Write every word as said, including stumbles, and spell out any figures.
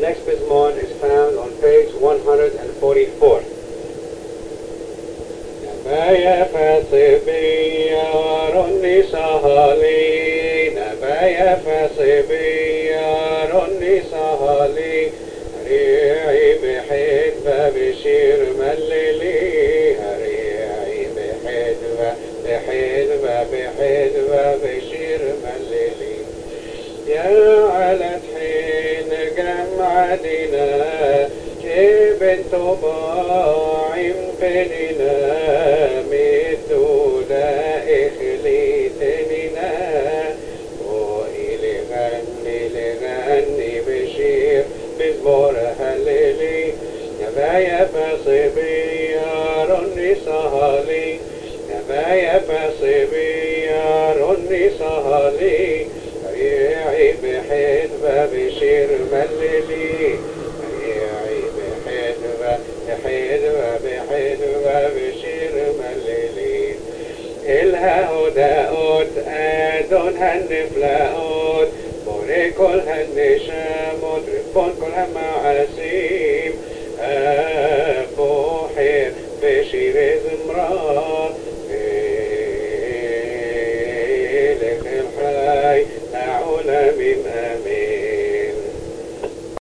next pizmon is found on page one hundred forty-four. نبايا فصبيار سهالي نبايا فصبيار سهالي ريعي بحدوة بشير مللي ريعي بحدوة بحدوة بحدوة بشير مللي يا على حين جمعتنا جبن طباعم بيننا مدودا إخليتننا وإلي غني لغني بشير مزمور هللي نبايا فصبيار سهالي نبايا فصبيار سهالي ريعي بحدوة بشير مللي ريعي بحدوة بحدوة بحدوة بشير مللي إلها هداء أدون هنفلاء بوري كل هنشام ربون كل هما